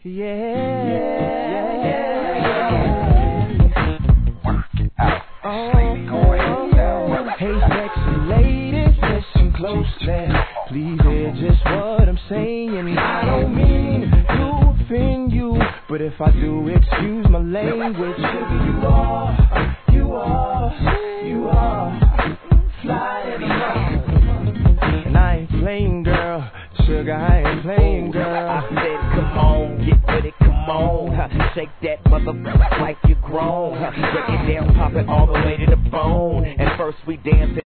Hey, sexy ladies, listen closely. Please hear just what I'm saying. I don't mean to offend you, but if I do, excuse my language. Sugar, you are fly enough. And I ain't playing, girl. Sugar, I ain't playing, girl. I said, come on, get with it, come on. Shake that motherfucker like you grown. Break it down, pop it all the way to the bone. And first we dance.